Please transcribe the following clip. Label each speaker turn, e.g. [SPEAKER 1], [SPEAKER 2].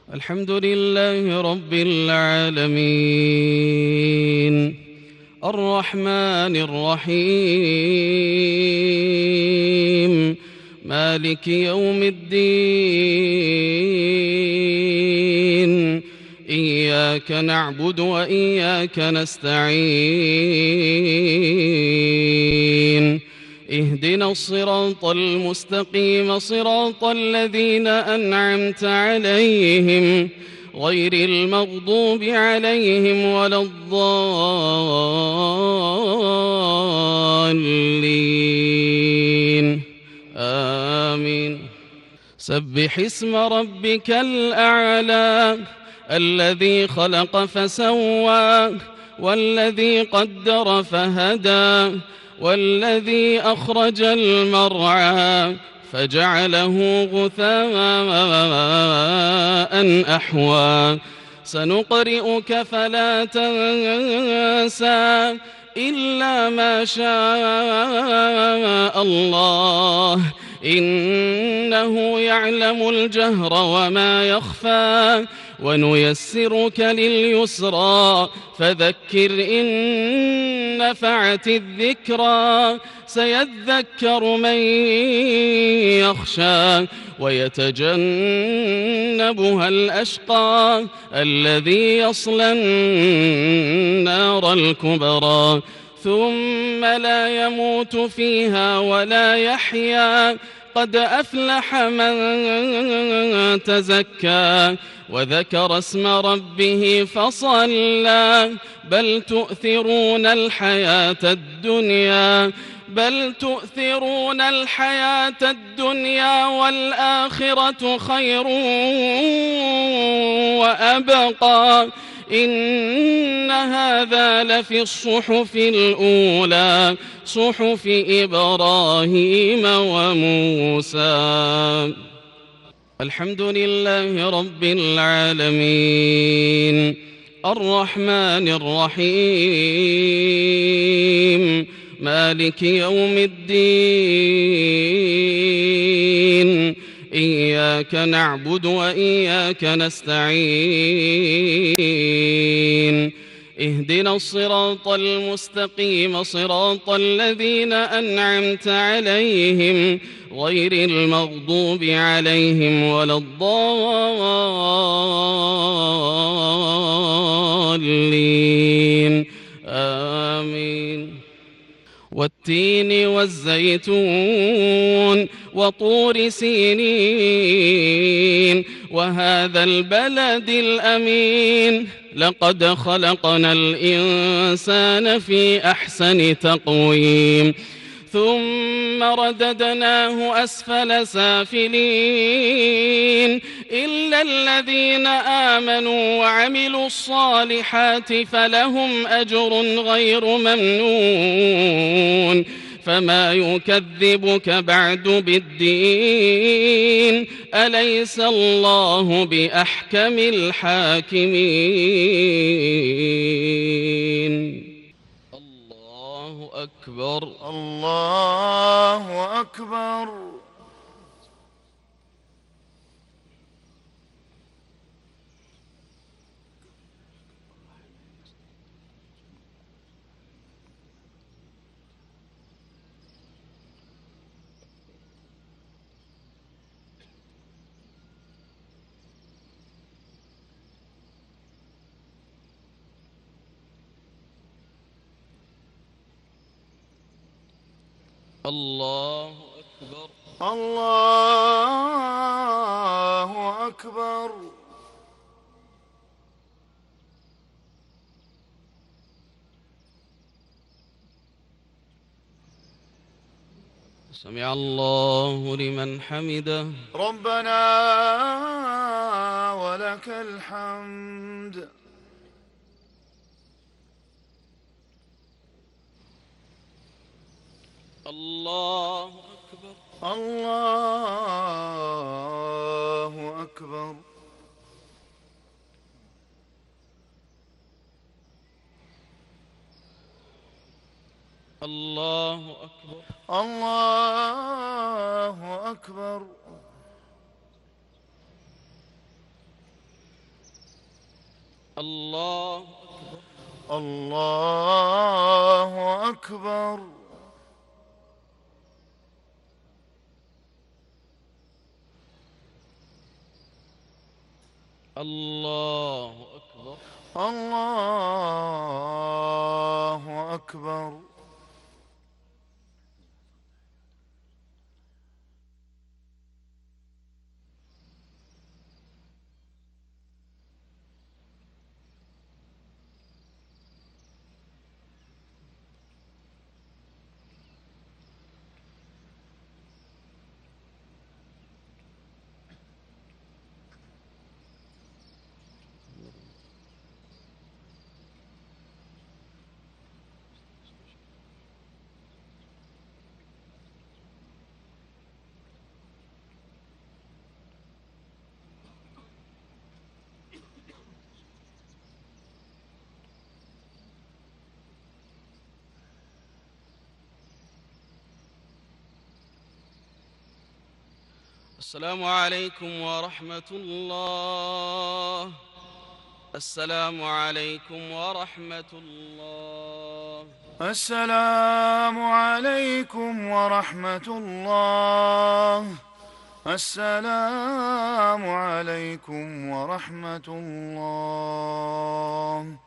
[SPEAKER 1] الحمد لله رب العالمين الرحمن الرحيم مالك يوم الدين إياك نعبد وإياك نستعين اهدنا الصراط المستقيم صراط الذين أنعمت عليهم غير المغضوب عليهم ولا الضالين آمين. سبح اسم ربك الأعلى الذي خلق فسوى والذي قدر فهدى والذي أخرج المرعى فجعله غثاء أحوى سنقرئك فلا تنسى إلا ما شاء الله إنه يعلم الجهر وما يخفى ونيسرك لليسرى فذكر إن نفعت الذكرى سيذكر من يخشى ويتجنبها الأشقى الذي يصلى النار الكبرى ثم لا يموت فيها ولا يحيا قد أفلح من تزكى وذكر اسم ربه فصلى بل تؤثرون الحياة الدنيا والآخرة خير وأبقى إن هذا لفي الصحف الأولى صحف إبراهيم وموسى. الحمد لله رب العالمين الرحمن الرحيم مالك يوم الدين إياك نعبد وإياك نستعين اهدنا الصراط المستقيم صراط الذين أنعمت عليهم غير المغضوب عليهم ولا الضالين آمين. والتين والزيتون وطور سينين وهذا البلد الأمين لقد خلقنا الإنسان في أحسن تقويم ثم رددناه أسفل سافلين إلا الذين آمنوا وعملوا الصالحات فلهم أجر غير ممنون فما يكذبك بعد بالدين أليس الله بأحكم الحاكمين. الله أكبر
[SPEAKER 2] الله أكبر.
[SPEAKER 1] الله أكبر
[SPEAKER 2] الله أكبر.
[SPEAKER 1] سمع الله لمن حمده
[SPEAKER 2] ربنا ولك الحمد.
[SPEAKER 1] الله أكبر
[SPEAKER 2] الله أكبر.
[SPEAKER 1] الله أكبر
[SPEAKER 2] الله أكبر.
[SPEAKER 1] الله أكبر.
[SPEAKER 2] الله أكبر.
[SPEAKER 1] الله أكبر.
[SPEAKER 2] الله أكبر.
[SPEAKER 1] السلام عليكم ورحمة الله. السلام عليكم ورحمة الله.
[SPEAKER 2] السلام عليكم ورحمة الله. السلام عليكم ورحمة الله.